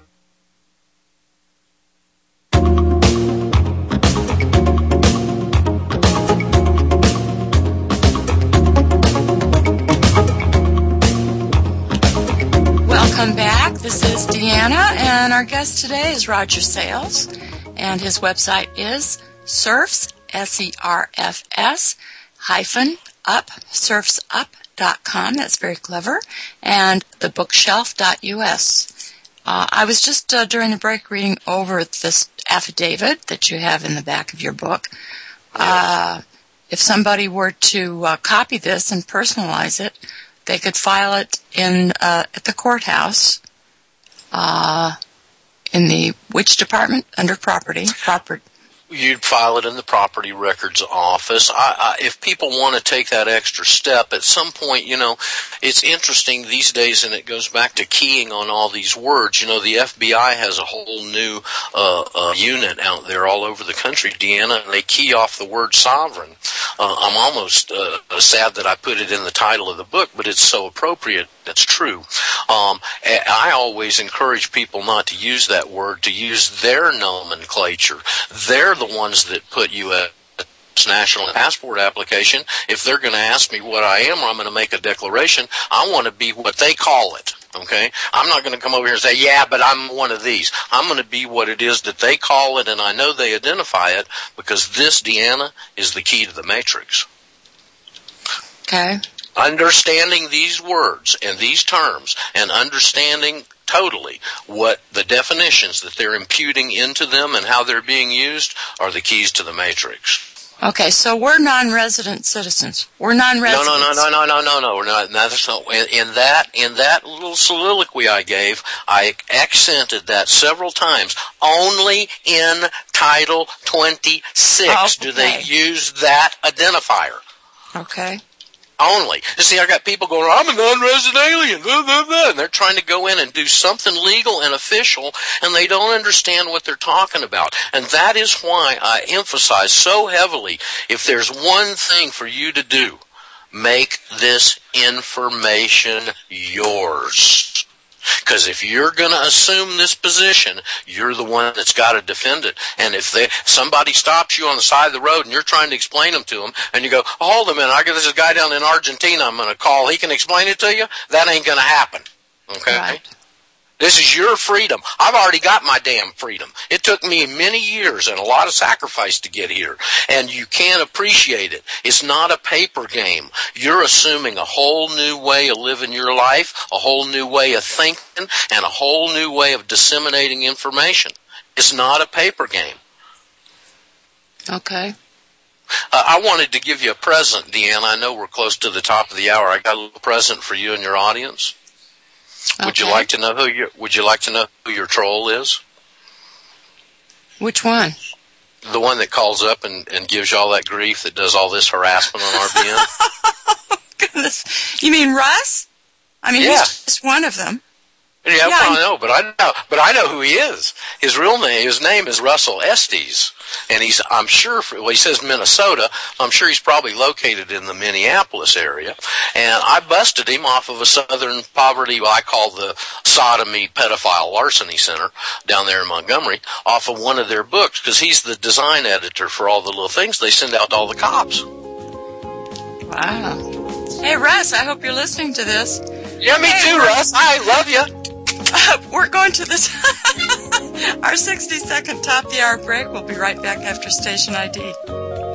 Welcome back. This is Deanna, and our guest today is Roger Sales, and his website is serfs, S E R F S, hyphen up, surfs up dot com. That's very clever. And the bookshelf dot U S. Uh, I was just uh, during the break reading over this affidavit that you have in the back of your book. Uh, if somebody were to uh, copy this and personalize it, they could file it in uh, at the courthouse, uh, in the which department? Under property. Proper. You'd file it in the property records office. I, I, if people want to take that extra step, at some point, you know, it's interesting these days, and it goes back to keying on all these words. You know, the F B I has a whole new uh, uh, unit out there all over the country, Deanna, and they key off the word sovereign. Uh, I'm almost uh, sad that I put it in the title of the book, but it's so appropriate. That's true. Um, I always encourage people not to use that word, to use their nomenclature. They're the ones that put you a national passport application. If they're going to ask me what I am, or I'm going to make a declaration, I want to be what they call it. Okay? I'm not going to come over here and say, yeah, but I'm one of these. I'm going to be what it is that they call it, and I know they identify it, because this, Deanna, is the key to the matrix. Okay. Understanding these words and these terms, and understanding totally what the definitions that they're imputing into them and how they're being used are the keys to the matrix. Okay, so we're non-resident citizens. We're non-residents. No, no, no, no, no, no, no. We're not. That's not. In, in that, in that little soliloquy I gave, I accented that several times. Only in Title twenty-six okay. do they use that identifier. Okay. Only. You see, I got people going, I'm a non-resident alien, blah, blah, blah, and they're trying to go in and do something legal and official, and they don't understand what they're talking about. And that is why I emphasize so heavily, if there's one thing for you to do, make this information yours. Because if you're going to assume this position, you're the one that's got to defend it. And if they, somebody stops you on the side of the road and you're trying to explain them to them, and you go, hold a minute, I got this guy down in Argentina I'm going to call, he can explain it to you, that ain't going to happen. Okay? Right. This is your freedom. I've already got my damn freedom. It took me many years and a lot of sacrifice to get here, and you can't appreciate it. It's not a paper game. You're assuming a whole new way of living your life, a whole new way of thinking, and a whole new way of disseminating information. It's not a paper game. Okay. Uh, I wanted to give you a present, Deanna. I know we're close to the top of the hour. I got a little present for you and your audience. Okay. Would you like to know who your Would you like to know who your troll is? Which one? The one that calls up and, and gives you all that grief, that does all this harassment on R B N. Oh, goodness. You mean Russ? I mean, yeah. he's just one of them. Yeah, yeah well, I know, but I know, but I know who he is. His real name, his name is Russell Estes, and he's, I'm sure, well, he says Minnesota. I'm sure he's probably located in the Minneapolis area. And I busted him off of a Southern Poverty, what I call the Sodomy Pedophile Larceny Center down there in Montgomery, off of one of their books, because he's the design editor for all the little things they send out to all the cops. Wow. Hey, Russ, I hope you're listening to this. Yeah, me hey, too, Russ. I love you. Uh, we're going to this our sixty second top of the hour break. We'll be right back after station I D.